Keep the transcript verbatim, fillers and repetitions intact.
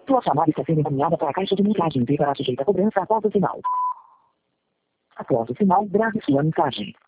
Sua chamada está sendo encaminhada para a caixa de mensagens e será sujeita a cobrança após o sinal. Após o sinal, grave sua mensagem.